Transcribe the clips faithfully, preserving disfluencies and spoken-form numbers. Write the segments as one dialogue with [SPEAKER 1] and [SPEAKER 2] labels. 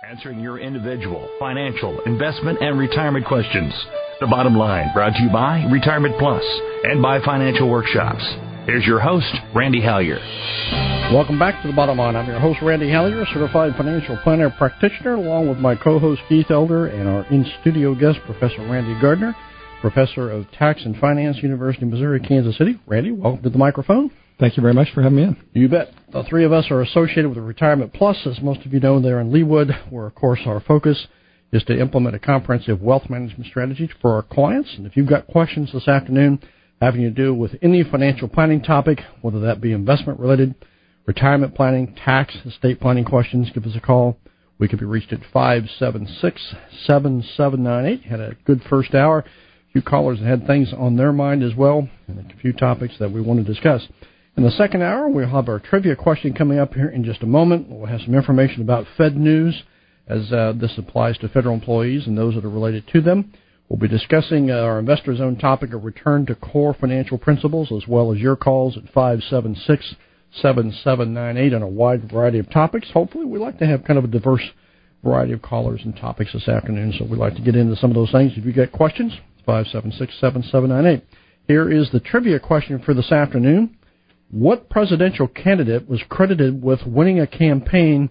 [SPEAKER 1] Answering your individual, financial, investment, and retirement questions. The Bottom Line, brought to you by Retirement Plus and by Financial Workshops. Here's your host, Randy Hallier.
[SPEAKER 2] Welcome back to The Bottom Line. I'm your host, Randy Hallier, certified financial planner practitioner, along with my co-host, Keith Elder, and our in-studio guest, Professor Randy Gardner, professor of tax and finance, University of Missouri, Kansas City. Randy, welcome to the microphone.
[SPEAKER 3] Thank you very much for having me in.
[SPEAKER 2] You bet. The three of us are associated with Retirement Plus. As most of you know, they're in Leawood, where, of course, our focus is to implement a comprehensive wealth management strategy for our clients. And if you've got questions this afternoon having to do with any financial planning topic, whether that be investment-related, retirement planning, tax, estate planning questions, give us a call. We can be reached at five seven six, seven seven nine eight. Had a good first hour. A few callers that had things on their mind as well, and a few topics that we want to discuss. In the second hour, we'll have our trivia question coming up here in just a moment. We'll have some information about Fed news as uh, this applies to federal employees and those that are related to them. We'll be discussing uh, our Investor Zone topic of return to core financial principles, as well as your calls at five seven six, seven seven nine eight on a wide variety of topics. Hopefully, we like to have kind of a diverse variety of callers and topics this afternoon, so we'd like to get into some of those things. If you get questions, five seven six, seven seven nine eight. Here is the trivia question for this afternoon. What presidential candidate was credited with winning a campaign,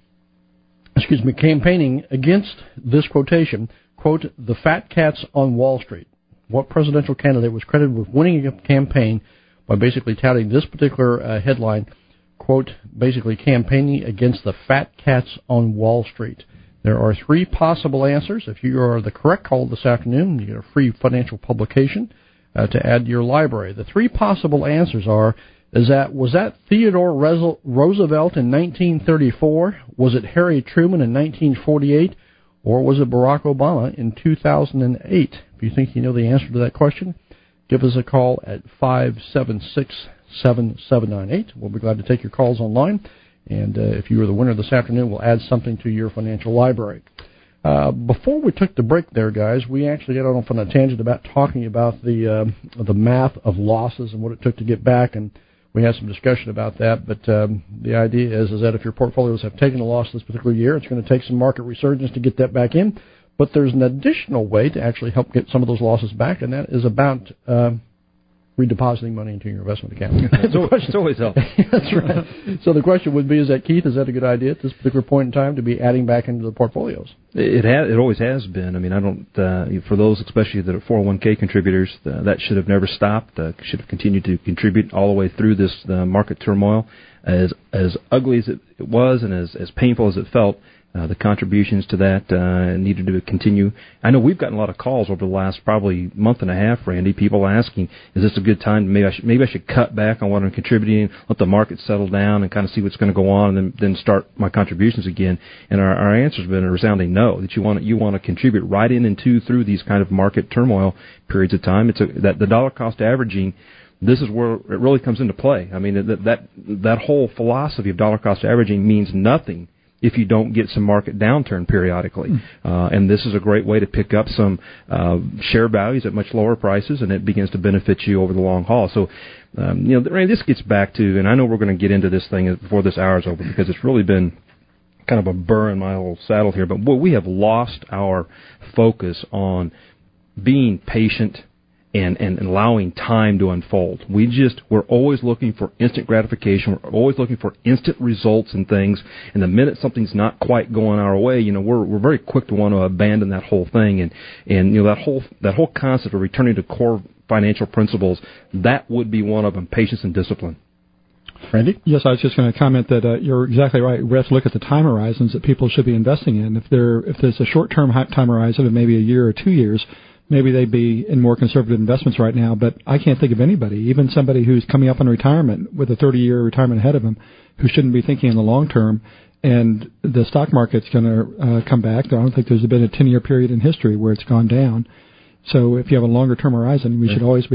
[SPEAKER 2] excuse me, campaigning against this quotation, quote, the fat cats on Wall Street? What presidential candidate was credited with winning a campaign by basically touting this particular uh, headline, quote, basically campaigning against the fat cats on Wall Street? There are three possible answers. If you are the correct call this afternoon, you get a free financial publication uh, to add to your library. The three possible answers are, Is that was that Theodore Roosevelt in nineteen thirty-four? Was it Harry Truman in nineteen forty-eight? Or was it Barack Obama in two thousand eight? If you think you know the answer to that question, give us a call at five seven six, seven seven nine eight. We'll be glad to take your calls online. And uh, if you are the winner this afternoon, we'll add something to your financial library. Uh, before we took the break there, guys, we actually got off on a tangent about talking about the uh, the math of losses and what it took to get back, and we had some discussion about that, but um, the idea is, is that if your portfolios have taken a loss this particular year, it's going to take some market resurgence to get that back in. But there's an additional way to actually help get some of those losses back, and that is about uh, redepositing money into your investment account.
[SPEAKER 3] It's always helpful.
[SPEAKER 2] That's right. So the question would be, is that, Keith, is that a good idea at this particular point in time to be adding back into the portfolios?
[SPEAKER 3] It has, it always has been. I mean, I don't, uh, for those especially that are four oh one k contributors, uh, that should have never stopped, uh, should have continued to contribute all the way through this uh, market turmoil. As as ugly as it, it was and as, as painful as it felt, Uh, the contributions to that uh, needed to continue. I know we've gotten a lot of calls over the last probably month and a half, Randy, people asking, is this a good time? Maybe I should, maybe I should cut back on what I'm contributing, let the market settle down and kind of see what's going to go on, and then, then start my contributions again. And our, our answer has been a resounding no, that you want to, you want to contribute right in into through these kind of market turmoil periods of time. It's a, that the dollar cost averaging, this is where it really comes into play. I mean, that that that whole philosophy of dollar cost averaging means nothing if you don't get some market downturn periodically. Mm. Uh, and this is a great way to pick up some uh, share values at much lower prices, and it begins to benefit you over the long haul. So, um, you know, Randy, this gets back to, and I know we're going to get into this thing before this hour is over because it's really been kind of a burr in my old saddle here, but we have lost our focus on being patient And, and allowing time to unfold. We just, we're always looking for instant gratification. We're always looking for instant results and things. And the minute something's not quite going our way, you know, we're we're very quick to want to abandon that whole thing. And, and you know, that whole that whole concept of returning to core financial principles, that would be one of them, patience and discipline.
[SPEAKER 2] Randy?
[SPEAKER 4] Yes, I was just going to comment that uh, you're exactly right. We have to look at the time horizons that people should be investing in. If there if there's a short-term time horizon of maybe a year or two years, maybe they'd be in more conservative investments right now, but I can't think of anybody, even somebody who's coming up on retirement with a thirty-year retirement ahead of them, who shouldn't be thinking in the long term. And the stock market's going to uh, come back. I don't think there's been a ten-year period in history where it's gone down. So if you have a longer-term horizon, we should always be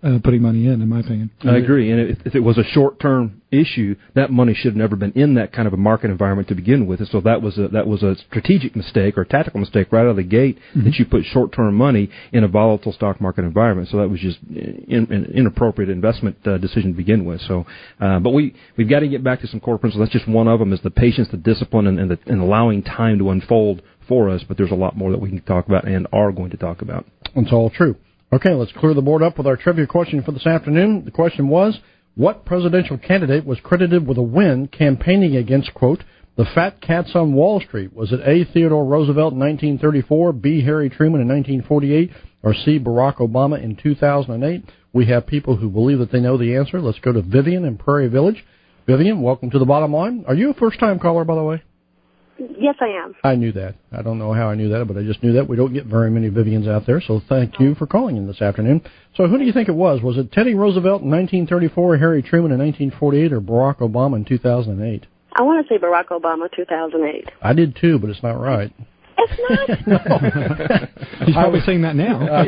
[SPEAKER 4] uh, putting money in, in my opinion.
[SPEAKER 3] I agree. And if, if it was a short-term issue, that money should have never been in that kind of a market environment to begin with. And so that was a, that was a strategic mistake or a tactical mistake right out of the gate, mm-hmm. that you put short-term money in a volatile stock market environment. So that was just in, an inappropriate investment uh, decision to begin with. So, uh, but we, we've got to get back to some core principles. That's just one of them, is the patience, the discipline, and, and, the, and allowing time to unfold for us. But there's a lot more that we can talk about and are going to talk about.
[SPEAKER 2] That's all true. Okay, let's clear the board up with our trivia question for this afternoon. The question was, what presidential candidate was credited with a win campaigning against, quote, the fat cats on Wall Street? Was it A, Theodore Roosevelt in nineteen thirty-four, B, Harry Truman in nineteen forty-eight, or C, Barack Obama in two thousand eight? We have people who believe that they know the answer. Let's go to Vivian in Prairie Village. Vivian, welcome to the Bottom Line. Are you a first-time caller, by the way?
[SPEAKER 5] Yes, I am.
[SPEAKER 2] I knew that. I don't know how I knew that, but I just knew that. We don't get very many Vivians out there, so thank you for calling in this afternoon. So who do you think it was? Was it Teddy Roosevelt in nineteen thirty-four, Harry Truman in nineteen forty-eight, or Barack Obama in two thousand eight?
[SPEAKER 5] I want to say Barack Obama two thousand eight.
[SPEAKER 2] I did too, but it's not right.
[SPEAKER 5] It's not?
[SPEAKER 2] No.
[SPEAKER 4] He's probably saying that now.
[SPEAKER 2] I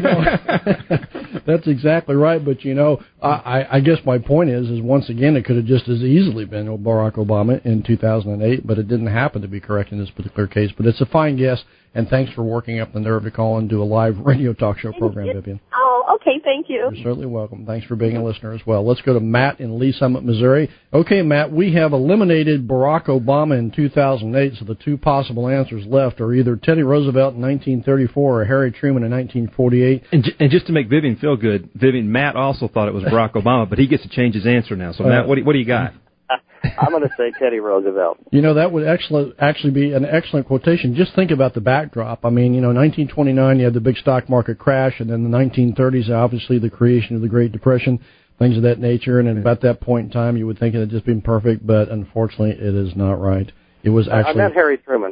[SPEAKER 2] know. That's exactly right, but, you know, I, I guess my point is, is once again, it could have just as easily been Barack Obama in two thousand eight, but it didn't happen to be correct in this particular case. But it's a fine guess, and thanks for working up the nerve to call and do a live radio talk show program, Vivian.
[SPEAKER 5] Oh, okay, thank you.
[SPEAKER 2] You're certainly welcome. Thanks for being a listener as well. Let's go to Matt in Lee Summit, Missouri. Okay, Matt, we have eliminated Barack Obama in two thousand eight, so the two possible answers left are either Teddy Roosevelt in nineteen thirty-four or Harry Truman in nineteen forty-eight.
[SPEAKER 3] And, j- and just to make Vivian feel good, Vivian, Matt also thought it was Barack Obama, but he gets to change his answer now. So, uh, Matt, what do, what do you got?
[SPEAKER 6] I'm going to say Teddy Roosevelt.
[SPEAKER 2] You know, that would actually, actually be an excellent quotation. Just think about the backdrop. I mean, you know, nineteen twenty-nine, you had the big stock market crash, and then the nineteen thirties, obviously the creation of the Great Depression, things of that nature. And at about that point in time, you would think it had just been perfect, but unfortunately, it is not right. It was actually...
[SPEAKER 6] I meant Harry Truman.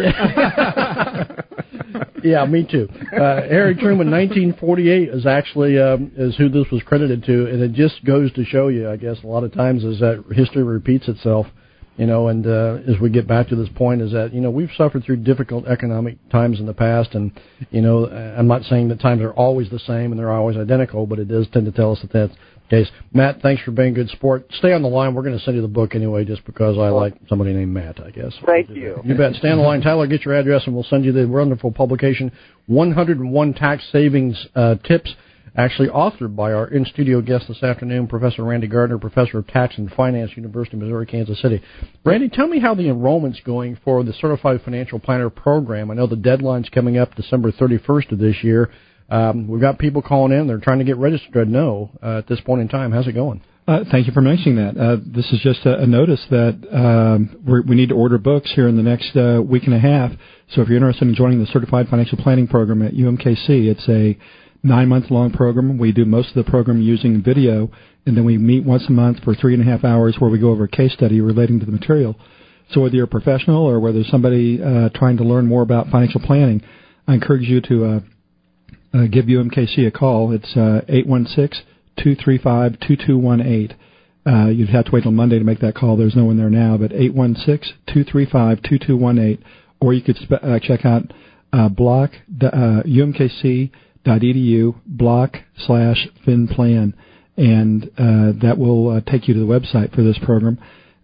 [SPEAKER 2] Yeah, me too. Uh, Harry Truman, nineteen forty-eight, is actually um, is who this was credited to, and it just goes to show you, I guess, a lot of times is that history repeats itself, you know, and uh, as we get back to this point is that, you know, we've suffered through difficult economic times in the past, and, you know, I'm not saying that times are always the same and they're always identical, but it does tend to tell us that that's the case. Matt, thanks for being a good sport. Stay on the line. We're going to send you the book anyway, just because I like somebody named Matt, I guess.
[SPEAKER 6] Thank you.
[SPEAKER 2] You bet. Stay on the line. Tyler, get your address, and we'll send you the wonderful publication, one oh one Tax Savings uh, Tips, actually authored by our in-studio guest this afternoon, Professor Randy Gardner, Professor of Tax and Finance, University of Missouri, Kansas City. Randy, tell me how the enrollment's going for the Certified Financial Planner program. I know the deadline's coming up December thirty-first of this year. Um, we've got people calling in. They're trying to get registered. I know uh, at this point in time. How's it going?
[SPEAKER 4] Uh, thank you for mentioning that. Uh, this is just a, a notice that um, we're, we need to order books here in the next uh, week and a half. So if you're interested in joining the Certified Financial Planning program at U M K C, it's a nine-month-long program. We do most of the program using video, and then we meet once a month for three and a half hours where we go over a case study relating to the material. So whether you're a professional or whether somebody uh, trying to learn more about financial planning, I encourage you to uh, uh, give U M K C a call. It's uh, eight one six, two three five, two two one eight. Uh, you'd have to wait till Monday to make that call. There's no one there now, but eight one six, two three five, two two one eight. Or you could spe- uh, check out uh, block, uh, U M K C dot E D U block slash FinPlan, and uh, that will uh, take you to the website for this program.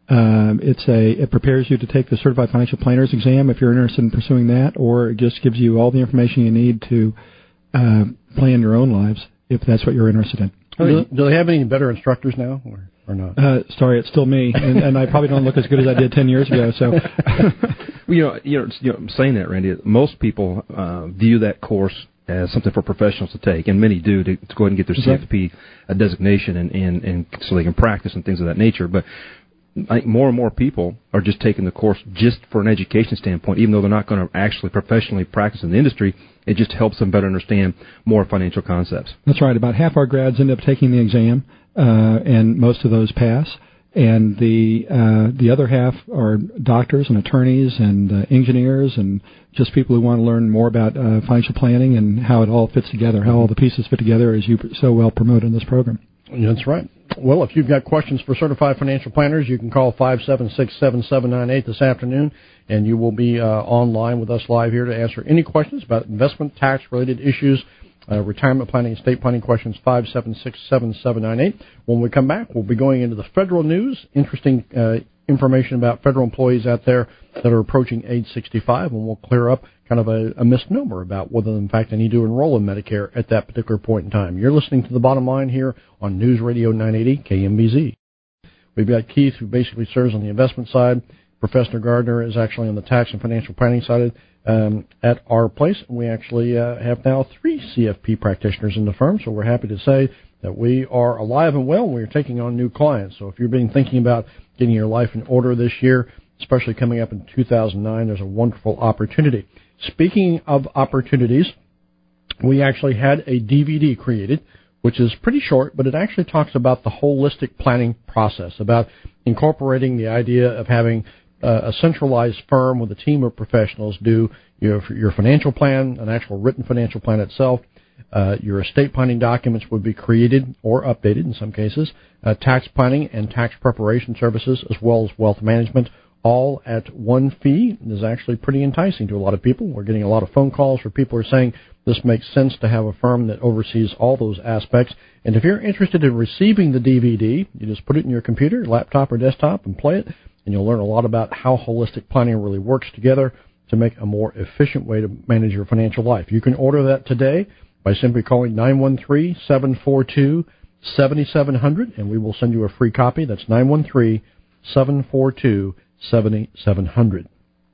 [SPEAKER 4] Um, it's a it prepares you to take the Certified Financial Planners exam if you're interested in pursuing that, or it just gives you all the information you need to uh, plan your own lives if that's what you're interested in.
[SPEAKER 2] Do, do they have any better instructors now, or, or not?
[SPEAKER 4] Uh, sorry, it's still me, and, and I probably don't look as good as I did ten years ago. So,
[SPEAKER 3] well, you know, you know, you know, I'm saying that, Randy. Most people uh, view that course as something for professionals to take, and many do to, to go ahead and get their C F P uh, designation, and, and, and so they can practice and things of that nature. But I think more and more people are just taking the course just for an education standpoint, even though they're not going to actually professionally practice in the industry. It just helps them better understand more financial concepts.
[SPEAKER 4] That's right. About half our grads end up taking the exam, uh, and most of those pass. And the uh, the other half are doctors and attorneys and uh, engineers and just people who want to learn more about uh, financial planning and how it all fits together, how all the pieces fit together, as you so well promote in this program.
[SPEAKER 2] That's right. Well, if you've got questions for Certified Financial Planners, you can call five seven six, seven seven nine eight this afternoon, and you will be uh, online with us live here to answer any questions about investment, tax-related issues Uh, retirement planning, estate planning questions, five seven six, seven seven nine eight. When we come back, we'll be going into the federal news, interesting uh, information about federal employees out there that are approaching age sixty-five, and we'll clear up kind of a, a misnomer about whether, in fact, they need to enroll in Medicare at that particular point in time. You're listening to The Bottom Line here on News Radio nine eighty K M B Z. We've got Keith, who basically serves on the investment side. Professor Gardner is actually on the tax and financial planning side um, at our place. We actually uh, have now three C F P practitioners in the firm, so we're happy to say that we are alive and well. We're taking on new clients. So if you've been thinking about getting your life in order this year, especially coming up in two thousand nine, there's a wonderful opportunity. Speaking of opportunities, we actually had a D V D created, which is pretty short, but it actually talks about the holistic planning process, about incorporating the idea of having uh, a centralized firm with a team of professionals do your, your financial plan, an actual written financial plan itself. Uh, your estate planning documents would be created or updated in some cases, uh, tax planning and tax preparation services, as well as wealth management, all at one fee. It is actually pretty enticing to a lot of people. We're getting a lot of phone calls where people are saying this makes sense to have a firm that oversees all those aspects. And if you're interested in receiving the D V D, you just put it in your computer, laptop, or desktop and play it, and you'll learn a lot about how holistic planning really works together to make a more efficient way to manage your financial life. You can order that today by simply calling nine one three, seven four two, seven seven zero zero, and we will send you a free copy. That's nine one three, seven four two, seven seven zero zero.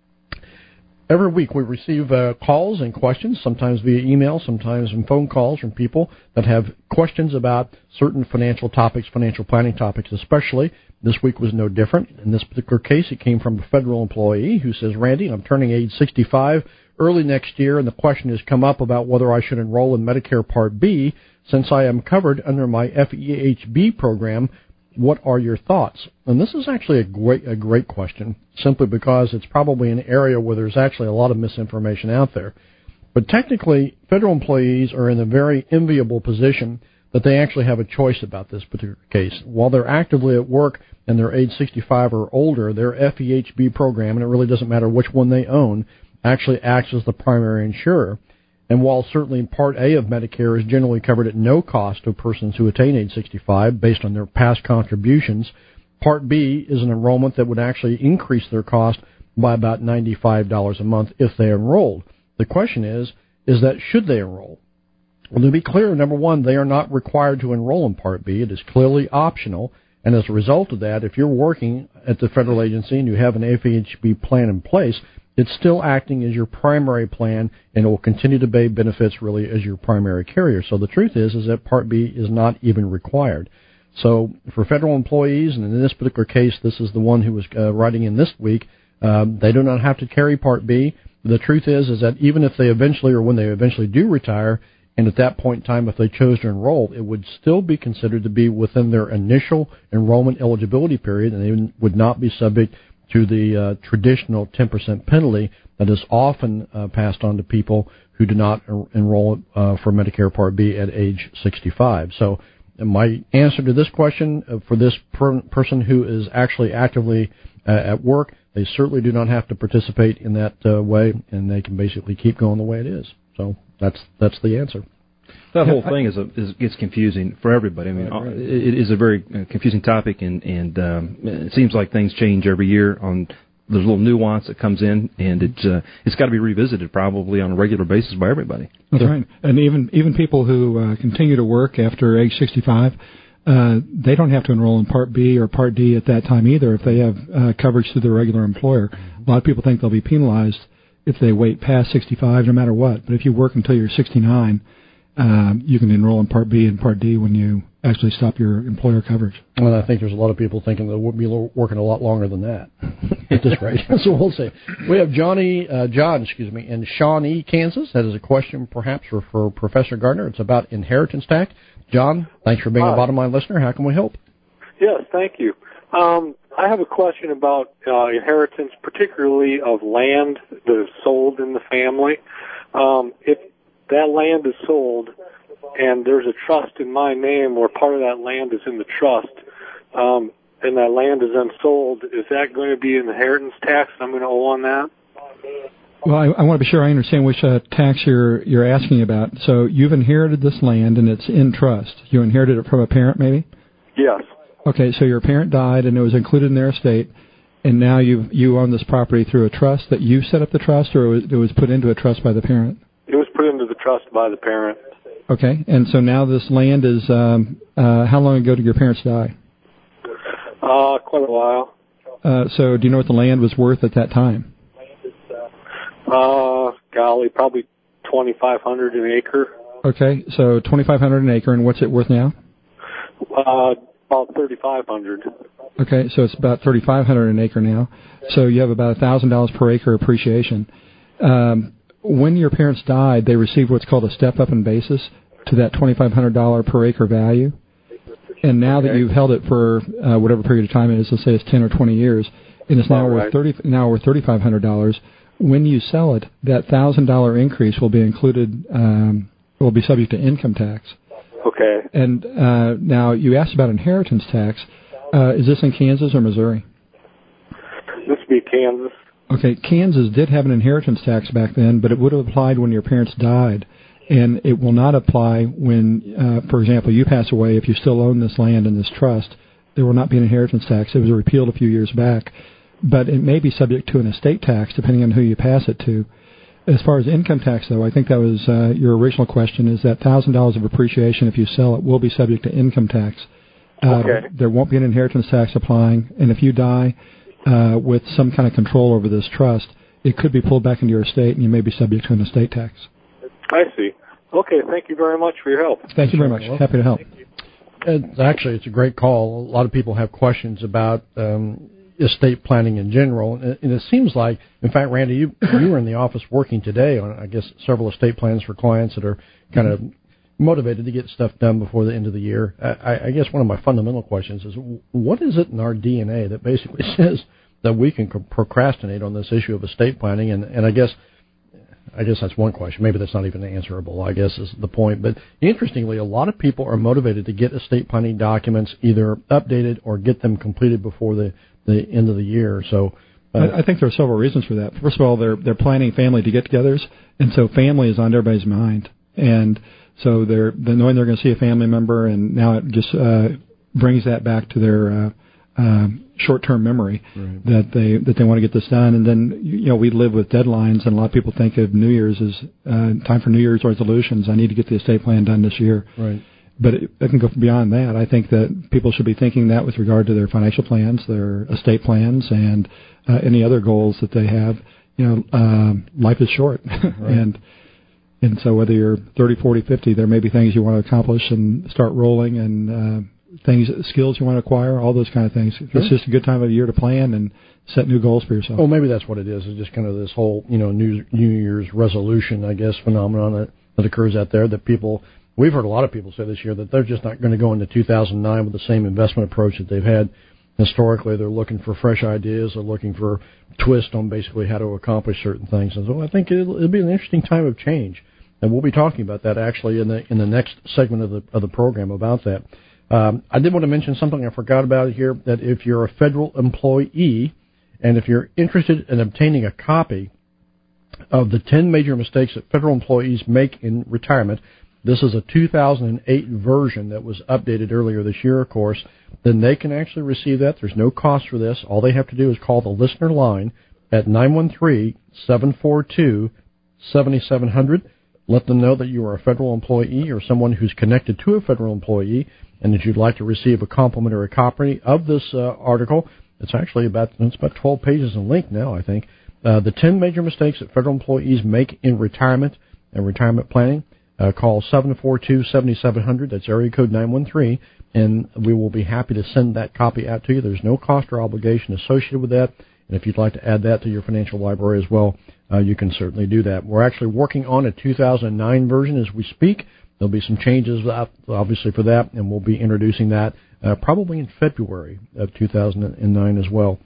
[SPEAKER 2] Every week we receive uh, calls and questions, sometimes via email, sometimes in phone calls from people that have questions about certain financial topics, financial planning topics especially. This week was no different. In this particular case, it came from a federal employee who says, Randy, I'm turning age sixty-five early next year, and the question has come up about whether I should enroll in Medicare Part B since I am covered under my F E H B program. What are your thoughts? And this is actually a great, a great question, simply because it's probably an area where there's actually a lot of misinformation out there. But technically, federal employees are in a very enviable position that they actually have a choice about this particular case. While they're actively at work and they're age sixty-five or older, their F E H B program, and it really doesn't matter which one they own, actually acts as the primary insurer. And while certainly Part A of Medicare is generally covered at no cost to persons who attain age sixty-five based on their past contributions, Part B is an enrollment that would actually increase their cost by about ninety-five dollars a month if they enrolled. The question is, is that should they enroll? Well, to be clear, number one, they are not required to enroll in Part B. It is clearly optional. And as a result of that, if you're working at the federal agency and you have an F E H B plan in place, it's still acting as your primary plan, and it will continue to pay benefits really as your primary carrier. So the truth is, is that Part B is not even required. So for federal employees, and in this particular case, this is the one who was uh, writing in this week, um, they do not have to carry Part B. The truth is, is that even if they eventually, or when they eventually do retire, and at that point in time, if they chose to enroll, it would still be considered to be within their initial enrollment eligibility period, and they would not be subject to the uh, traditional ten percent penalty that is often uh, passed on to people who do not en- enroll uh, for Medicare Part B at age sixty-five. So my answer to this question uh, for this per- person who is actually actively uh, at work, they certainly do not have to participate in that uh, way, and they can basically keep going the way it is. So that's that's the answer.
[SPEAKER 3] That whole thing is, a, is gets confusing for everybody. I mean, I it, it is a very confusing topic, and and um, it seems like things change every year. On there's a little nuance that comes in, and it's uh, it's got to be revisited probably on a regular basis by everybody.
[SPEAKER 4] That's so, right. And even even people who uh, continue to work after age sixty-five, uh, they don't have to enroll in Part B or Part D at that time either if they have uh, coverage through their regular employer. A lot of people think they'll be penalized if they wait past sixty-five, no matter what. But if you work until you're sixty-nine, Um, you can enroll in Part B and Part D when you actually stop your employer coverage.
[SPEAKER 2] Well, I think there's a lot of people thinking they'll be working a lot longer than that at this rate. So we'll see. We have Johnny, uh, John, excuse me, in Shawnee, Kansas. That is a question perhaps for, for Professor Gardner. It's about inheritance tax. John, thanks for being Hi. a bottom line listener. How can we help?
[SPEAKER 7] Yes, thank you. Um, I have a question about uh, inheritance, particularly of land that is sold in the family. Um, if that land is sold and there's a trust in my name where part of that land is in the trust, um, and that land is then sold, is that going to be inheritance tax and I'm going to owe on that?
[SPEAKER 4] Well, I, I want to be sure I understand which uh, tax you're you're asking about. So you've inherited this land, and it's in trust. You inherited it from a parent, maybe?
[SPEAKER 7] Yes.
[SPEAKER 4] Okay, so your parent died, and it was included in their estate, and now you you own this property through a trust that you set up the trust, or it was, it was put into a trust by the parent?
[SPEAKER 7] It was put into the trust by the parent.
[SPEAKER 4] Okay, and so now this land is, um, uh, how long ago did your parents die?
[SPEAKER 7] Uh, quite a while.
[SPEAKER 4] Uh, so do you know what the land was worth at that time?
[SPEAKER 7] Uh, golly, probably twenty-five hundred an acre.
[SPEAKER 4] Okay, so twenty-five hundred an acre, and what's it worth now?
[SPEAKER 7] Uh, about thirty-five hundred.
[SPEAKER 4] Okay, so it's about thirty-five hundred an acre now. So you have about one thousand dollars per acre appreciation. Um, when your parents died, they received what's called a step-up in basis to that twenty-five hundred dollars per acre value. And now
[SPEAKER 7] okay.
[SPEAKER 4] that you've held it for uh, whatever period of time it is, let's say it's ten or twenty years, and it's now
[SPEAKER 7] All
[SPEAKER 4] worth
[SPEAKER 7] right.
[SPEAKER 4] thirty now worth thirty-five hundred dollars. When you sell it, that one thousand dollars increase will be included, um, will be subject to income tax.
[SPEAKER 7] Okay.
[SPEAKER 4] And uh, now you asked about inheritance tax. Uh, is this in Kansas or Missouri?
[SPEAKER 7] This would be Kansas.
[SPEAKER 4] Okay, Kansas did have an inheritance tax back then, but it would have applied when your parents died. And it will not apply when, uh, for example, you pass away. If you still own this land and this trust, there will not be an inheritance tax. It was repealed a few years back. But it may be subject to an estate tax, depending on who you pass it to. As far as income tax, though, I think that was uh, your original question, is that one thousand dollars of appreciation, if you sell it, will be subject to income tax. Uh,
[SPEAKER 7] okay.
[SPEAKER 4] There won't be an inheritance tax applying, and if you die uh, with some kind of control over this trust, it could be pulled back into your estate, and you may be subject to an estate tax.
[SPEAKER 7] I see. Okay, thank you very much for your help.
[SPEAKER 4] Thank you very much.
[SPEAKER 2] Well,
[SPEAKER 4] Happy to help.
[SPEAKER 2] It's actually, it's a great call. A lot of people have questions about um, estate planning in general, and it seems like, in fact, Randy, you you were in the office working today on, I guess, several estate plans for clients that are kind of motivated to get stuff done before the end of the year. I, I guess one of my fundamental questions is, what is it in our D N A that basically says that we can procrastinate on this issue of estate planning? And, and I guess I guess that's one question. Maybe that's not even answerable, I guess, is the point. But interestingly, a lot of people are motivated to get estate planning documents either updated or get them completed before the, the end of the year. So uh,
[SPEAKER 4] I, I think there are several reasons for that. First of all, they're they're planning family to get-togethers, and so family is on everybody's mind. And so they're, they're knowing they're going to see a family member, and now it just uh, brings that back to their uh, uh, short-term memory right. that they that they want to get this done. And then, you know, we live with deadlines, and a lot of people think of New Year's as uh, time for New Year's resolutions. I need to get the estate plan done this year.
[SPEAKER 2] Right.
[SPEAKER 4] But it, it can go beyond that. I think that people should be thinking that with regard to their financial plans, their estate plans, and uh, any other goals that they have. You know, uh, life is short, right. and and so whether you're thirty, forty, fifty, there may be things you want to accomplish and start rolling, and uh, things, skills you want to acquire, all those kind of things. Sure. It's just a good time of the year to plan and set new goals for yourself.
[SPEAKER 2] Well, maybe that's what it is. It's just kind of this whole, you know, New, New Year's resolution, I guess, phenomenon that, that occurs out there that people, we've heard a lot of people say this year that they're just not going to go into two thousand nine with the same investment approach that they've had historically. They're looking for fresh ideas. They're looking for twist on basically how to accomplish certain things. And so I think it'll, it'll be an interesting time of change. And we'll be talking about that actually in the in the next segment of the of the program about that. Um, I did want to mention something I forgot about here, that if you're a federal employee and if you're interested in obtaining a copy of the ten major mistakes that federal employees make in retirement, this is a two thousand eight version that was updated earlier this year, of course, then they can actually receive that. There's no cost for this. All they have to do is call the listener line at nine one three, seven four two, seven seven zero zero. Let them know that you are a federal employee or someone who's connected to a federal employee and that you'd like to receive a complimentary copy of this uh, article. It's actually about it's about twelve pages in length now, I think. Uh, the ten major mistakes that federal employees make in retirement and retirement planning. Uh, call seven four two, seven seven zero zero. That's area code nine one three, and we will be happy to send that copy out to you. There's no cost or obligation associated with that. And if you'd like to add that to your financial library as well, uh, you can certainly do that. We're actually working on a two thousand nine version as we speak. There'll be some changes, obviously, for that, and we'll be introducing that uh, probably in February of two thousand nine as well.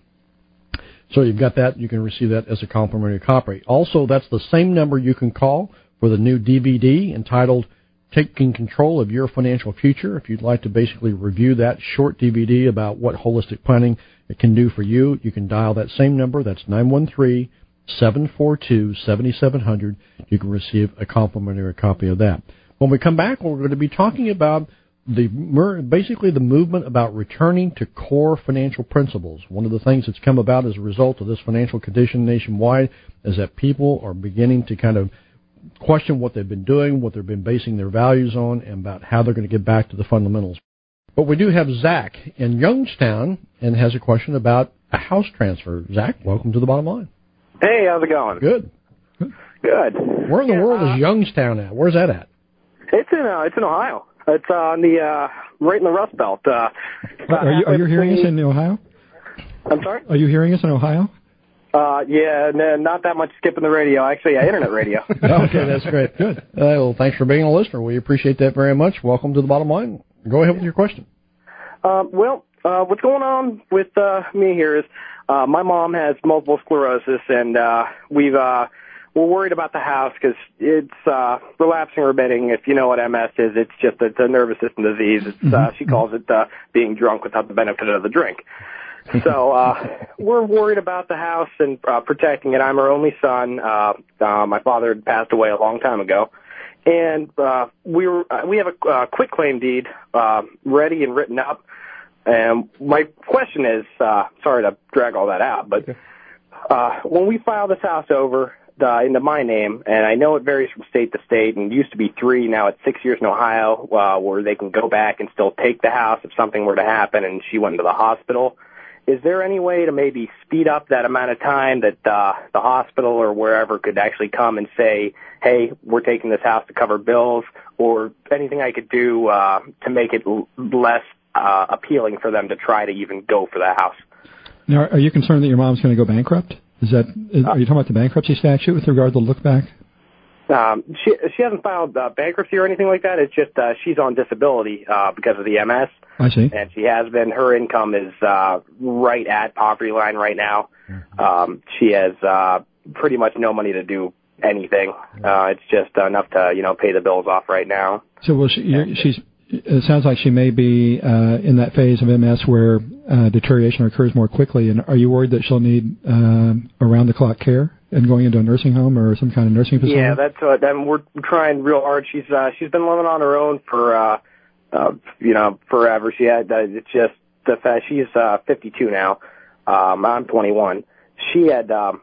[SPEAKER 2] So you've got that. You can receive that as a complimentary copy. Also, that's the same number you can call for the new D V D entitled Taking Control of Your Financial Future. If you'd like to basically review that short D V D about what holistic planning it can do for you, you can dial that same number. That's nine one three, seven four two, seven seven zero zero. You can receive a complimentary copy of that. When we come back, we're going to be talking about the basically the movement about returning to core financial principles. One of the things that's come about as a result of this financial condition nationwide is that people are beginning to kind of question what they've been doing, what they've been basing their values on, and about how they're going to get back to the fundamentals. But we do have Zach in Youngstown and has a question about a house transfer. Zach, welcome to the Bottom Line.
[SPEAKER 6] Hey, how's it going?
[SPEAKER 2] Good.
[SPEAKER 6] Good.
[SPEAKER 2] Where in the
[SPEAKER 6] yeah,
[SPEAKER 2] world
[SPEAKER 6] uh,
[SPEAKER 2] is Youngstown at? Where's that at?
[SPEAKER 6] It's in uh, it's in Ohio. It's uh, on the uh, right in the Rust Belt. Uh,
[SPEAKER 4] are you are you hearing us in Ohio?
[SPEAKER 6] I'm sorry.
[SPEAKER 4] Are you hearing us in Ohio?
[SPEAKER 6] Uh, yeah, no, not that much skipping the radio. Actually, yeah, internet radio.
[SPEAKER 2] Okay, that's great. Good. Uh, well, thanks for being a listener. We appreciate that very much. Welcome to the Bottom Line. Go ahead with your question.
[SPEAKER 6] Uh, well, uh, what's going on with uh, me here is uh, my mom has multiple sclerosis, and uh, we've uh, we're worried about the house because it's uh, relapsing remitting. If you know what M S is, it's just a, it's a nervous system disease. It's, mm-hmm. uh, she calls it uh, being drunk without the benefit of the drink. So uh, we're worried about the house and uh, protecting it. I'm her only son. Uh, uh, my father had passed away a long time ago. And uh, we were, uh, we have a uh, quick claim deed uh, ready and written up. And my question is, uh, sorry to drag all that out, but uh, when we file this house over uh, into my name, and I know it varies from state to state, and it used to be three, now it's six years in Ohio, uh, where they can go back and still take the house if something were to happen and she went into the hospital. Is there any way to maybe speed up that amount of time that uh, the hospital or wherever could actually come and say, hey, we're taking this house to cover bills, or anything I could do uh, to make it l- less uh, appealing for them to try to even go for the house?
[SPEAKER 4] Now, are you concerned that your mom's going to go bankrupt? Is that? Is, are you talking about the bankruptcy statute with regard to the look back?
[SPEAKER 6] Um, she she hasn't filed uh, bankruptcy or anything like that. It's just uh, she's on disability uh, because of the M S.
[SPEAKER 4] I see.
[SPEAKER 6] And she has been. Her income is uh, right at poverty line right now. Mm-hmm. Um, she has uh, pretty much no money to do anything. Uh, it's just enough to you know pay the bills off right now.
[SPEAKER 4] So well, she, you're, she's. It sounds like she may be uh, in that phase of M S where uh, deterioration occurs more quickly. And are you worried that she'll need uh, around-the-clock care and going into a nursing home or some kind of nursing facility?
[SPEAKER 6] Yeah, that's what. And we're trying real hard. She's uh, she's been living on her own for uh, uh, you know forever. She had. Uh, it's just the fact she's uh, fifty-two now. Um, I'm twenty-one. She had. Um,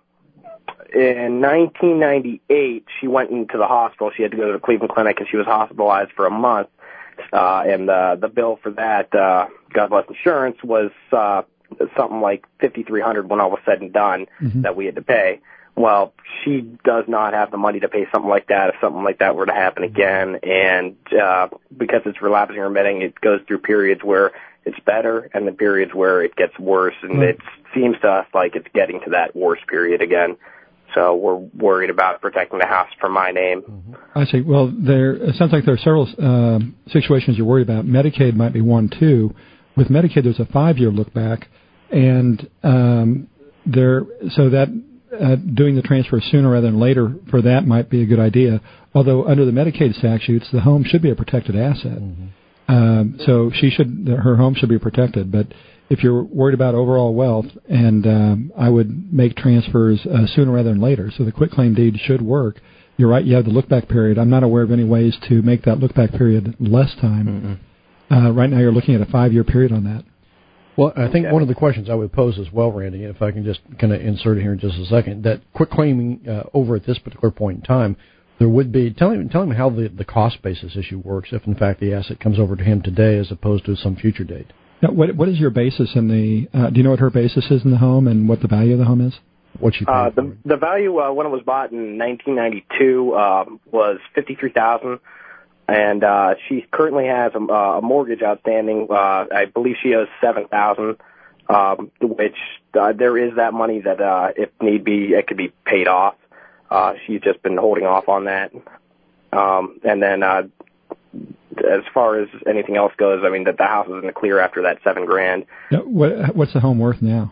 [SPEAKER 6] in nineteen ninety-eight, she went into the hospital. She had to go to the Cleveland Clinic, and she was hospitalized for a month. Uh, and uh, the bill for that, uh, God bless insurance, was uh, something like fifty-three hundred dollars when all was said and done mm-hmm. that we had to pay. Well, she does not have the money to pay something like that if something like that were to happen again. And uh, because it's relapsing or remitting, it goes through periods where it's better and the periods where it gets worse. And mm-hmm. it seems to us like it's getting to that worse period again. So we're worried about protecting the house for my name.
[SPEAKER 4] Mm-hmm. I see. Well, there it sounds like there are several uh, situations you're worried about. Medicaid might be one, too. With Medicaid, there's a five-year look back, and um, there so that uh, doing the transfer sooner rather than later for that might be a good idea. Although under the Medicaid statutes, the home should be a protected asset. Mm-hmm. Um, so she should her home should be protected, but if you're worried about overall wealth, and um, I would make transfers uh, sooner rather than later. So the quitclaim deed should work. You're right, you have the look-back period. I'm not aware of any ways to make that look-back period less time. Uh, right now you're looking at a five-year period on that.
[SPEAKER 2] Well, I think one of the questions I would pose as well, Randy, if I can just kind of insert it here in just a second, that quitclaiming uh, over at this particular point in time, there would be, tell him, tell him how the, the cost basis issue works if, in fact, the asset comes over to him today as opposed to some future date.
[SPEAKER 4] Now, what what is your basis in the? Uh, do you know what her basis is in the home and what the value of the home is?
[SPEAKER 2] What she paid
[SPEAKER 6] uh, the
[SPEAKER 2] for?
[SPEAKER 6] the value uh, when it was bought in nineteen ninety-two um, was fifty-three thousand, and uh, she currently has a, a mortgage outstanding. Uh, I believe she owes seven thousand, um, which uh, there is that money that uh, if need be it could be paid off. Uh, she's just been holding off on that, um, and then. Uh, As far as anything else goes, I mean, that the house is in the clear after that seven grand.
[SPEAKER 4] Now, what, what's the home worth now?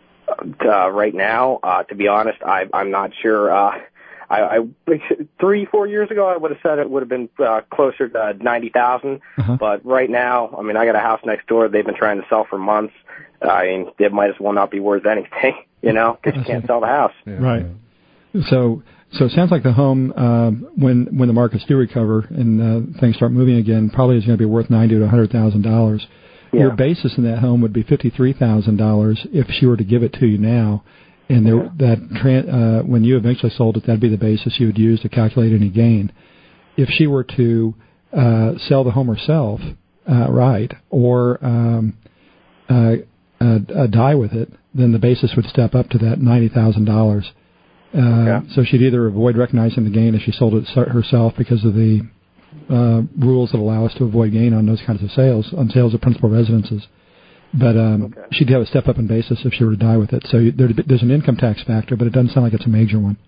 [SPEAKER 6] Uh, right now, uh, to be honest, I, I'm not sure. Uh, I, I three, four years ago, I would have said it would have been uh, closer to ninety thousand. Uh-huh. But right now, I mean, I got a house next door. They've been trying to sell for months. I mean, it might as well not be worth anything, you know, because you can't sell the house.
[SPEAKER 4] Yeah. Right. So, so it sounds like the home, uh, when when the markets do recover and uh, things start moving again, probably is going to be worth ninety to a hundred thousand dollars.
[SPEAKER 6] Yeah.
[SPEAKER 4] Your basis in that home would be fifty-three thousand dollars if she were to give it to you now, and there,
[SPEAKER 6] Yeah.
[SPEAKER 4] that tran- uh, when you eventually sold it, that'd be the basis you would use to calculate any gain. If she were to uh, sell the home herself, uh, right, or um, uh, uh, uh, die with it, then the basis would step up to that ninety thousand dollars. Uh,
[SPEAKER 6] Okay.
[SPEAKER 4] So she'd either avoid recognizing the gain if she sold it herself because of the uh, rules that allow us to avoid gain on those kinds of sales, on sales of principal residences. But um, okay. she'd have a step up in basis if she were to die with it. So there, there's an income tax factor, but it doesn't sound like it's a major one.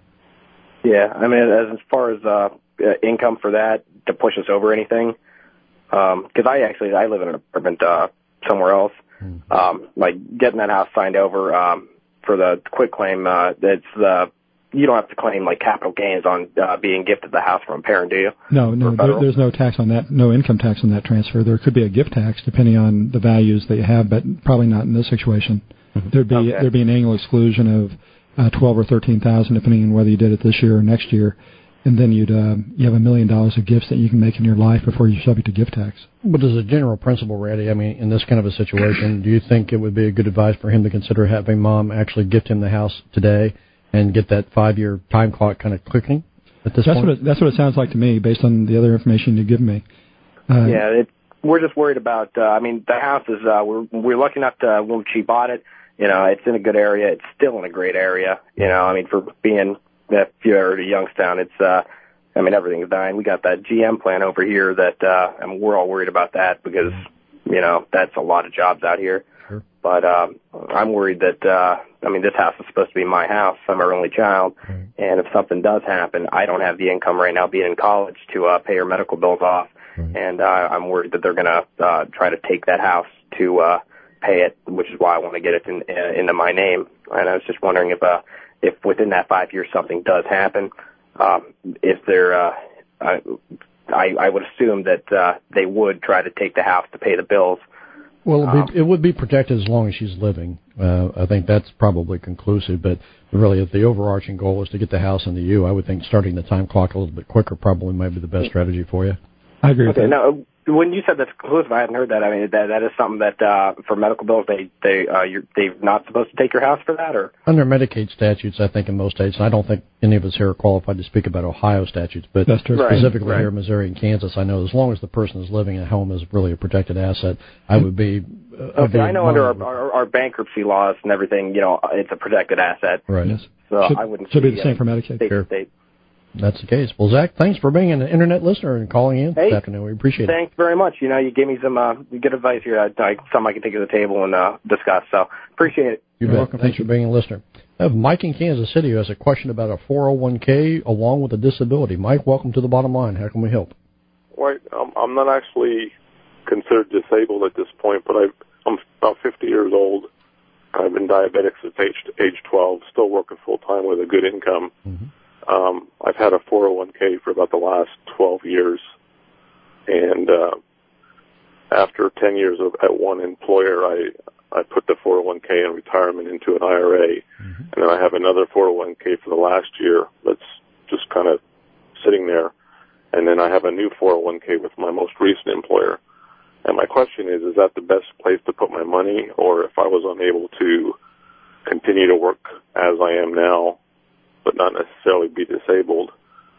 [SPEAKER 6] Yeah, I mean, as, as far as uh, income for that to push us over anything, because um, I actually I live in an apartment uh, somewhere else. Mm-hmm. Um, like getting that house signed over um, for the quick claim, uh, it's the you don't have to claim like capital gains on uh, being gifted the house from a parent, do you?
[SPEAKER 4] No, no, there, there's no tax on that, no income tax on that transfer. There could be a gift tax depending on the values that you have, but probably not in this situation. Mm-hmm. There'd be okay. there'd be an annual exclusion of uh, twelve or thirteen thousand, depending on whether you did it this year or next year, and then you'd uh, you have a million dollars of gifts that you can make in your life before you're subject to gift tax.
[SPEAKER 2] But as a general principle, Randy, I mean, in this kind of a situation, do you think it would be a good advice for him to consider having mom actually gift him the house today and get that five-year time clock kind of clicking at this
[SPEAKER 4] that's
[SPEAKER 2] point?
[SPEAKER 4] What it, that's what it sounds like to me, based on the other information you've given me.
[SPEAKER 6] Uh, yeah, it, we're just worried about, uh, I mean, the house is, uh, we're, we're lucky enough to, when she bought it, you know, it's in a good area. It's still in a great area. You know, I mean, for being, if you're at Youngstown, it's, uh, I mean, everything's dying. We got that G M plant over here that, uh, I mean, we're all worried about that because, you know, that's a lot of jobs out here.
[SPEAKER 2] Sure.
[SPEAKER 6] But um, I'm worried that, uh, I mean, this house is supposed to be my house. I'm her only child.
[SPEAKER 2] Right.
[SPEAKER 6] And if something does happen, I don't have the income right now being in college to uh, pay her medical bills off.
[SPEAKER 2] Right.
[SPEAKER 6] And uh, I'm worried that they're going to uh, try to take that house to uh, pay it, which is why I want to get it in, uh, into my name. And I was just wondering if, uh, if within that five years something does happen, um, if there, uh, I, I, I would assume that uh, they would try to take the house to pay the bills.
[SPEAKER 2] Well, it'd be, it would be protected as long as she's living. Uh, I think that's probably conclusive. But really, if the overarching goal is to get the house into you, I would think starting the time clock a little bit quicker probably might be the best strategy for you.
[SPEAKER 4] I agree with
[SPEAKER 6] okay,
[SPEAKER 4] that.
[SPEAKER 6] Now, when you said that's conclusive, I hadn't heard that. I mean, that that is something that uh, for medical bills, they they uh, you're they're not supposed to take your house for that, or
[SPEAKER 2] under Medicaid statutes, I think in most states. And I don't think any of us here are qualified to speak about Ohio statutes, but
[SPEAKER 4] that's true.
[SPEAKER 2] Specifically
[SPEAKER 6] right,
[SPEAKER 2] here in Missouri and Kansas, I know as long as the person is living at home is really a protected asset, I would be. Uh,
[SPEAKER 6] okay, I know under our, our, our bankruptcy laws and everything, you know, it's a protected asset.
[SPEAKER 2] Right.
[SPEAKER 4] Yes.
[SPEAKER 6] So
[SPEAKER 4] should,
[SPEAKER 6] I wouldn't.
[SPEAKER 4] Should
[SPEAKER 6] see,
[SPEAKER 4] be the same
[SPEAKER 6] uh,
[SPEAKER 4] for Medicaid.
[SPEAKER 6] State
[SPEAKER 2] sure.
[SPEAKER 6] state.
[SPEAKER 2] That's the case. Well, Zach, thanks for being an internet listener and calling in
[SPEAKER 6] hey,
[SPEAKER 2] this afternoon. We appreciate
[SPEAKER 6] thanks
[SPEAKER 2] it.
[SPEAKER 6] Thanks very much. You know, you gave me some uh, good advice here. I, I, something I can take to the table and uh, discuss. So appreciate it.
[SPEAKER 2] You're welcome. Thanks for being a listener. I have Mike in Kansas City who has a question about a four oh one k along with a disability. Mike, welcome to the bottom line. How can we help?
[SPEAKER 8] Right. Um, I'm not actually considered disabled at this point, but I've, I'm about fifty years old. I've been diabetic since age, age twelve, still working full-time with a good income.
[SPEAKER 2] Mm-hmm.
[SPEAKER 8] Um, I've had a four oh one k for about the last twelve years, and uh, after ten years of, at one employer, I I put the four oh one k in retirement into an I R A, mm-hmm. and then I have another four oh one k for the last year that's just kind of sitting there, and then I have a new four oh one k with my most recent employer. And my question is, is that the best place to put my money, or if I was unable to continue to work as I am now, but not necessarily be disabled,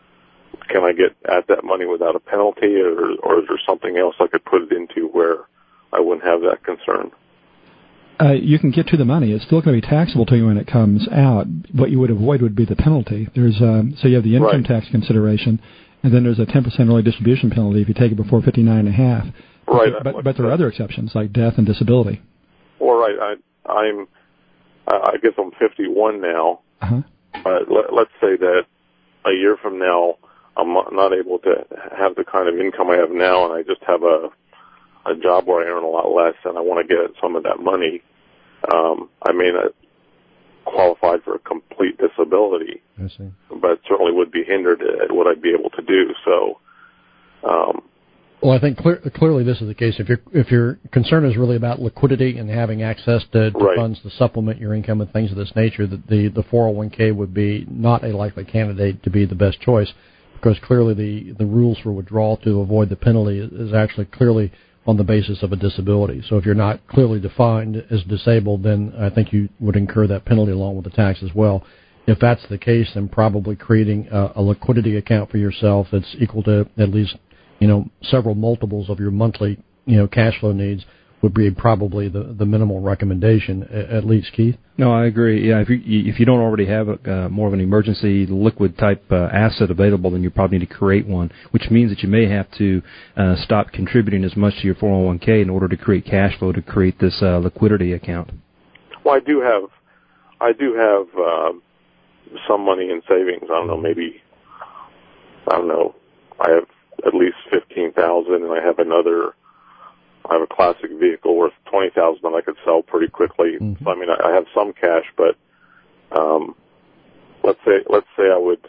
[SPEAKER 8] can I get at that money without a penalty, or, or is there something else I could put it into where I wouldn't have that concern?
[SPEAKER 4] Uh, you can get to the money. It's still going to be taxable to you when it comes out. What you would avoid would be the penalty. There's um, so you have the income
[SPEAKER 8] right.
[SPEAKER 4] tax consideration, and then there's a ten percent early distribution penalty if you take it before fifty-nine and a half.
[SPEAKER 8] Right.
[SPEAKER 4] But, but, but there are other exceptions like death and disability.
[SPEAKER 8] All right. I, I'm. I guess I'm fifty-one now.
[SPEAKER 4] Uh-huh.
[SPEAKER 8] Uh, let, let's say that a year from now, I'm not able to have the kind of income I have now, and I just have a a job where I earn a lot less, and I want to get some of that money. Um, I may not qualify for a complete disability,
[SPEAKER 2] I see.
[SPEAKER 8] but certainly would be hindered at what I'd be able to do. So, um,
[SPEAKER 2] Well, I think clear, clearly this is the case. If your if your concern is really about liquidity and having access to, to
[SPEAKER 8] Right.
[SPEAKER 2] funds to supplement your income and things of this nature, that the the four oh one k would be not a likely candidate to be the best choice, because clearly the the rules for withdrawal to avoid the penalty is actually clearly on the basis of a disability. So if you're not clearly defined as disabled, then I think you would incur that penalty along with the tax as well. If that's the case, then probably creating a, a liquidity account for yourself that's equal to at least, you know, several multiples of your monthly, you know, cash flow needs would be probably the, the minimal recommendation, at least, Keith.
[SPEAKER 3] No, I agree. Yeah, if you if you don't already have a, uh, more of an emergency liquid type uh, asset available, then you probably need to create one, which means that you may have to uh, stop contributing as much to your four oh one k in order to create cash flow to create this uh, liquidity account.
[SPEAKER 8] Well, I do have, I do have uh, some money in savings. I don't know, maybe, I don't know. I have at least fifteen thousand, and I have another. I have a classic vehicle worth twenty thousand that I could sell pretty quickly. Mm-hmm. So I mean, I, I have some cash, but um, let's say let's say I would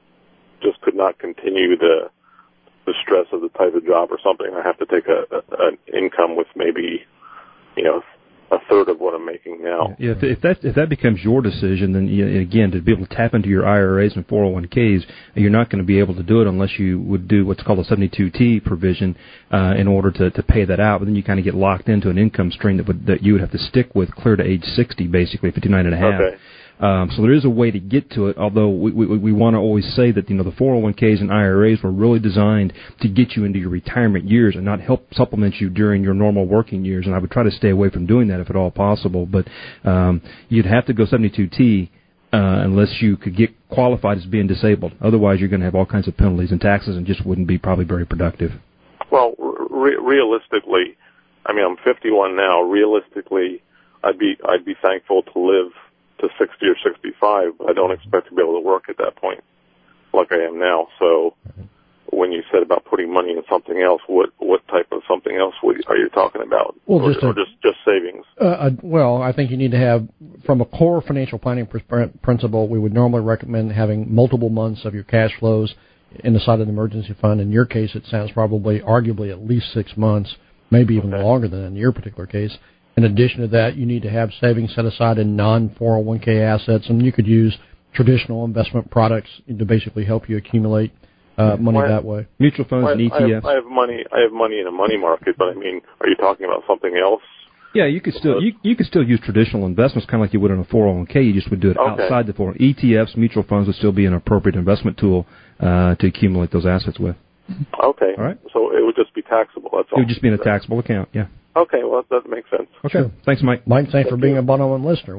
[SPEAKER 8] just could not continue the the stress of the type of job or something. I have to take a, a an income with maybe, you know, a third of what I'm making now.
[SPEAKER 3] Yeah, if, if that if that becomes your decision, then you, again, to be able to tap into your I R As and four oh one k's, you're not going to be able to do it unless you would do what's called a seventy-two T provision uh, in order to, to pay that out. But then you kind of get locked into an income stream that would, that you would have to stick with clear to age sixty, basically fifty-nine and a half.
[SPEAKER 8] Okay.
[SPEAKER 3] Um, so there is a way to get to it, although we, we, we want to always say that, you know, the four oh one k's and I R As were really designed to get you into your retirement years and not help supplement you during your normal working years. And I would try to stay away from doing that if at all possible. But um, you'd have to go seventy-two T uh, unless you could get qualified as being disabled. Otherwise, you're going to have all kinds of penalties and taxes and just wouldn't be probably very productive.
[SPEAKER 8] Well, re- realistically, I mean, I'm fifty-one now. Realistically, I'd be I'd be thankful to live to sixty or sixty-five, but I don't expect to be able to work at that point like I am now. So when you said about putting money in something else, what what type of something else are you talking about?
[SPEAKER 2] Well,
[SPEAKER 8] or,
[SPEAKER 2] just, a,
[SPEAKER 8] or just just savings?
[SPEAKER 2] Uh, uh, well, I think you need to have, from a core financial planning pr- principle, we would normally recommend having multiple months of your cash flows in the side of the emergency fund. In your case, it sounds probably arguably at least six months, maybe even
[SPEAKER 8] okay.
[SPEAKER 2] longer than in your particular case. In addition to that, you need to have savings set aside in non four oh one k assets, and you could use traditional investment products to basically help you accumulate uh, money
[SPEAKER 8] well,
[SPEAKER 2] that way.
[SPEAKER 3] Mutual funds
[SPEAKER 8] well,
[SPEAKER 3] and E T Fs.
[SPEAKER 8] I have, I have money. I have money in a money market, but I mean, are you talking about something else?
[SPEAKER 3] Yeah, you could still you, you could still use traditional investments, kind of like you would in a four oh one k. You just would do it
[SPEAKER 8] okay.
[SPEAKER 3] outside the four oh one k. E T Fs, mutual funds, would still be an appropriate investment tool uh, to accumulate those assets with.
[SPEAKER 8] Okay.
[SPEAKER 3] All right.
[SPEAKER 8] So it would just be taxable. That's all.
[SPEAKER 3] It would just be in a taxable account. Yeah.
[SPEAKER 8] Okay. Well, that makes sense.
[SPEAKER 3] Okay. Sure. Thanks, Mike.
[SPEAKER 2] Mike, thanks for being a bottom one listener.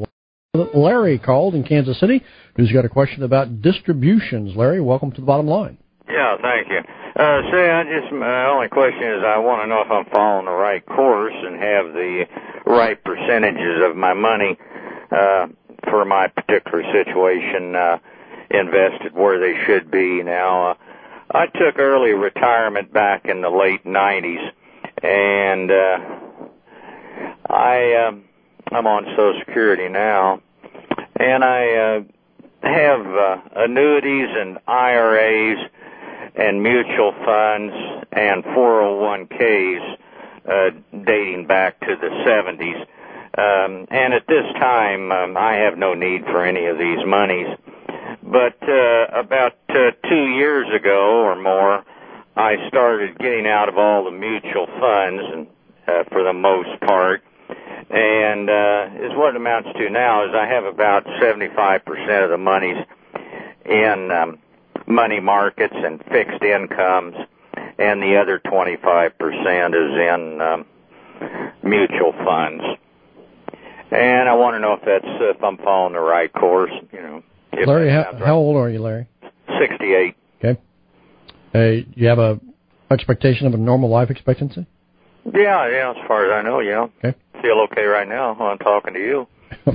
[SPEAKER 2] Larry called in Kansas City, who's got a question about distributions. Larry, welcome to the bottom line.
[SPEAKER 9] Yeah, thank you. Uh, say, I just, my only question is I want to know if I'm following the right course and have the right percentages of my money uh, for my particular situation uh, invested where they should be. Now, uh, I took early retirement back in the late nineties, and uh, I, uh, I'm on Social Security now, and I uh, have uh, annuities and I R As and mutual funds and four oh one k's uh, dating back to the seventies. Um, and at this time, um, I have no need for any of these monies. But uh, about uh, two years ago or more, I started getting out of all the mutual funds, and uh, for the most part. And uh, is what it amounts to now is I have about seventy-five percent of the monies in um, money markets and fixed incomes, and the other twenty-five percent is in um, mutual funds. And I want to know if that's if I'm following the right course. You know,
[SPEAKER 2] Larry, how, right. how old are you, Larry?
[SPEAKER 9] Sixty-eight.
[SPEAKER 2] Okay. Hey, do you have a expectation of a normal life expectancy?
[SPEAKER 9] Yeah, yeah. As far as I know, yeah.
[SPEAKER 2] Okay.
[SPEAKER 9] Feel okay right now while I'm talking to you.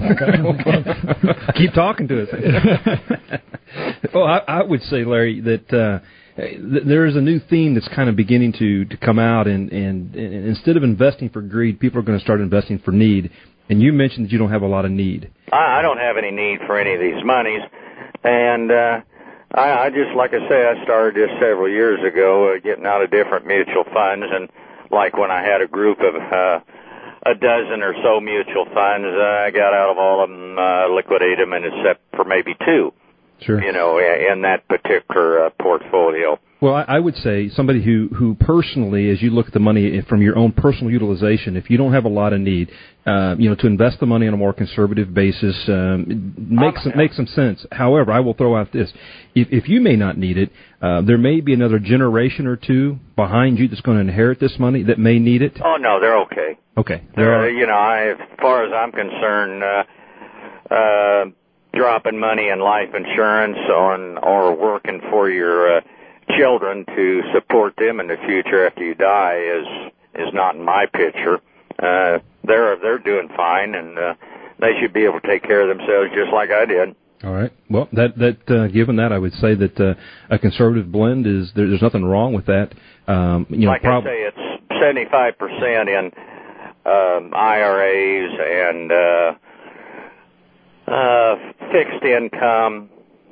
[SPEAKER 3] Keep talking to us. Well, I, I would say, Larry, that uh, th- there is a new theme that's kind of beginning to, to come out, and, and, and instead of investing for greed, people are going to start investing for need. And you mentioned that you don't have a lot of need.
[SPEAKER 9] I, I don't have any need for any of these monies, and uh, I, I just, like I say, I started this several years ago, uh, getting out of different mutual funds, and like when I had a group of uh, a dozen or so mutual funds, uh, I got out of all of them, uh, liquidated them, and except for maybe two,
[SPEAKER 3] sure.
[SPEAKER 9] you know, in that particular uh, portfolio.
[SPEAKER 3] Well, I, I would say somebody who, who personally, as you look at the money from your own personal utilization, if you don't have a lot of need, uh, you know, to invest the money on a more conservative basis um, makes some, makes some sense. However, I will throw out this: if, if you may not need it, uh, there may be another generation or two behind you that's going to inherit this money that may need it.
[SPEAKER 9] Oh no, they're okay.
[SPEAKER 3] Okay,
[SPEAKER 9] they're uh, you know, I, as far as I'm concerned. Uh, uh, dropping money in life insurance on or working for your uh, children to support them in the future after you die is is not in my picture. Uh, they're they're doing fine, and uh, they should be able to take care of themselves just like I did.
[SPEAKER 3] All right. Well, that that uh, given that, I would say that uh, a conservative blend is there, there's nothing wrong with that. Um, you know,
[SPEAKER 9] like prob- I say, it's seventy-five percent in um, I R As and uh, uh, fixed income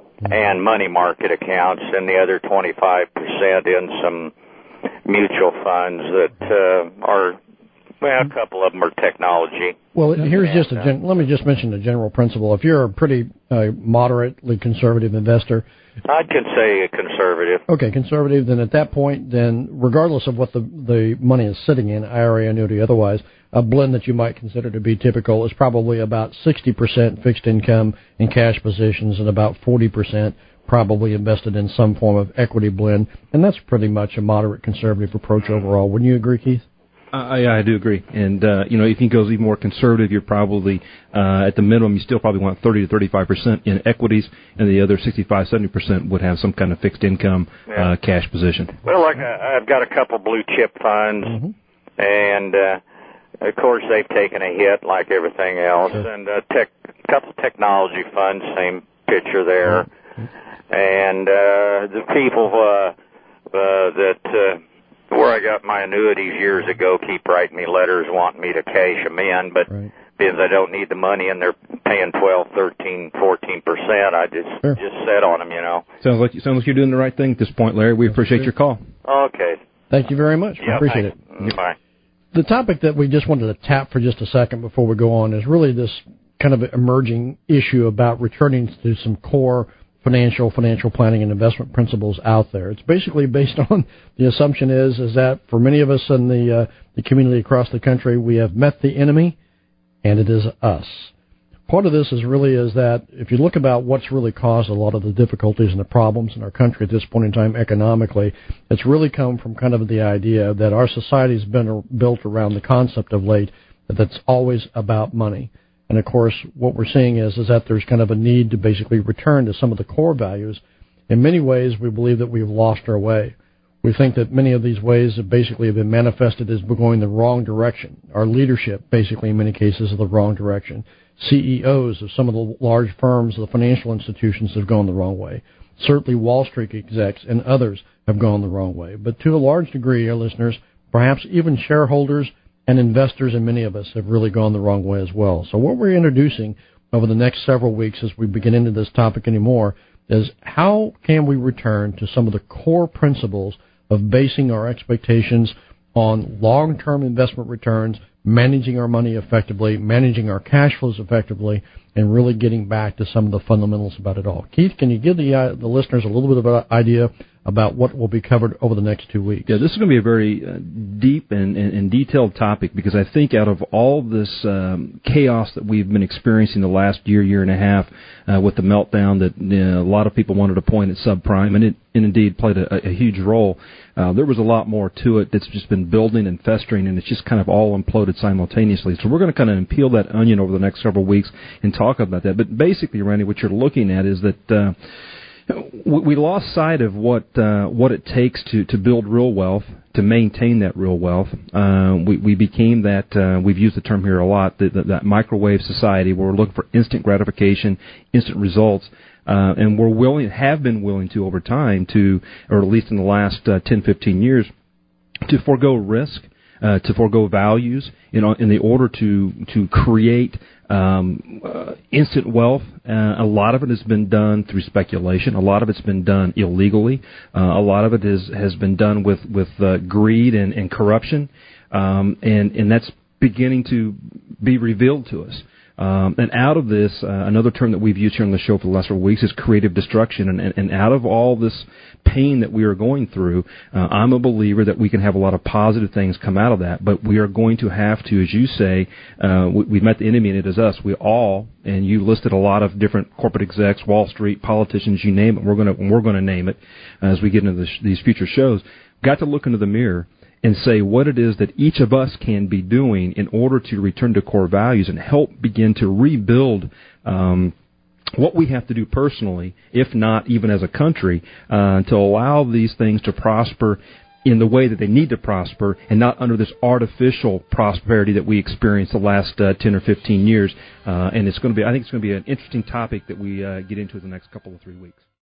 [SPEAKER 9] and money market accounts, and the other twenty-five percent in some mutual funds that uh, are, well, a couple of them are technology.
[SPEAKER 2] Well, here's just a gen- let me just mention the general principle. If you're a pretty uh, moderately conservative investor,
[SPEAKER 9] I could say conservative.
[SPEAKER 2] Okay, conservative. Then at that point, then regardless of what the the money is sitting in, I R A, annuity, otherwise, a blend that you might consider to be typical is probably about sixty percent fixed income in cash positions and about forty percent probably invested in some form of equity blend, and that's pretty much a moderate conservative approach overall. Wouldn't you agree, Keith?
[SPEAKER 3] Uh, yeah, I do agree. And, uh, you know, if you go even more conservative, you're probably, uh, at the minimum, you still probably want thirty to thirty-five percent in equities, and the other sixty-five, seventy percent would have some kind of fixed income
[SPEAKER 9] yeah.
[SPEAKER 3] uh, cash position.
[SPEAKER 9] Well, like I, I've got a couple blue chip funds, mm-hmm. and, uh, of course, they've taken a hit like everything else, sure. and a tech, couple technology funds, same picture there. Mm-hmm. And uh, the people uh, uh, that... Uh, where I got my annuities years ago keep writing me letters wanting me to cash them in, but right. because I don't need the money and they're paying twelve, thirteen, fourteen percent, I just sure. just set on them, you know.
[SPEAKER 3] Sounds like sounds like you're doing the right thing at this point, Larry. We That's appreciate true. your call.
[SPEAKER 9] Okay.
[SPEAKER 2] Thank you very much.
[SPEAKER 9] Yep,
[SPEAKER 2] appreciate it.
[SPEAKER 9] Yep. Bye.
[SPEAKER 2] The topic that we just wanted to tap for just a second before we go on is really this kind of emerging issue about returning to some core financial, financial planning and investment principles out there. It's basically based on the assumption is is that for many of us in the uh, the community across the country, we have met the enemy, and it is us. Part of this is really is that if you look about what's really caused a lot of the difficulties and the problems in our country at this point in time economically, it's really come from kind of the idea that our society has been built around the concept of late that it's always about money. And, of course, what we're seeing is, is that there's kind of a need to basically return to some of the core values. In many ways, we believe that we've lost our way. We think that many of these ways have basically have been manifested as going the wrong direction. Our leadership, basically, in many cases, is the wrong direction. C E Os of some of the large firms, the financial institutions, have gone the wrong way. Certainly Wall Street execs and others have gone the wrong way. But to a large degree, our listeners, perhaps even shareholders and investors and many of us have really gone the wrong way as well. So what we're introducing over the next several weeks as we begin into this topic anymore is how can we return to some of the core principles of basing our expectations on long-term investment returns, managing our money effectively, managing our cash flows effectively, and really getting back to some of the fundamentals about it all. Keith, can you give the uh, the listeners a little bit of an idea about what will be covered over the next two weeks?
[SPEAKER 3] Yeah, this is going to be a very uh, deep and, and, and detailed topic because I think out of all this um, chaos that we've been experiencing the last year, year and a half uh, with the meltdown that you know, a lot of people wanted to point at subprime, and it and indeed played a, a huge role, uh, there was a lot more to it that's just been building and festering, and it's just kind of all imploded simultaneously. So we're going to kind of peel that onion over the next several weeks and talk about that. But basically, Randy, what you're looking at is that uh, we lost sight of what uh, what it takes to, to build real wealth, to maintain that real wealth. Uh, we, we became that, uh, we've used the term here a lot, that, that, that microwave society where we're looking for instant gratification, instant results, uh, and we're willing, have been willing to over time to, or at least in the last uh, ten, fifteen years, to forego risk, uh, to forego values in, in the order to to create um, uh, instant wealth. Uh, a lot of it has been done through speculation. A lot of it's been done illegally. Uh, a lot of it is, has been done with with uh, greed and, and corruption, um, and and that's beginning to be revealed to us. Um, and out of this, uh, another term that we've used here on the show for the last several weeks is creative destruction. And, and, and out of all this pain that we are going through, uh, I'm a believer that we can have a lot of positive things come out of that. But we are going to have to, as you say, uh, we, we've met the enemy and it is us. We all, and you listed a lot of different corporate execs, Wall Street, politicians, you name it. We're going to we're going to name it as we get into this, these future shows. Got to look into the mirror and say what it is that each of us can be doing in order to return to core values and help begin to rebuild um, what we have to do personally, if not even as a country, uh, to allow these things to prosper in the way that they need to prosper and not under this artificial prosperity that we experienced the last uh, ten or fifteen years. Uh, and it's going to be, I think it's going to be an interesting topic that we uh, get into the next couple of three weeks.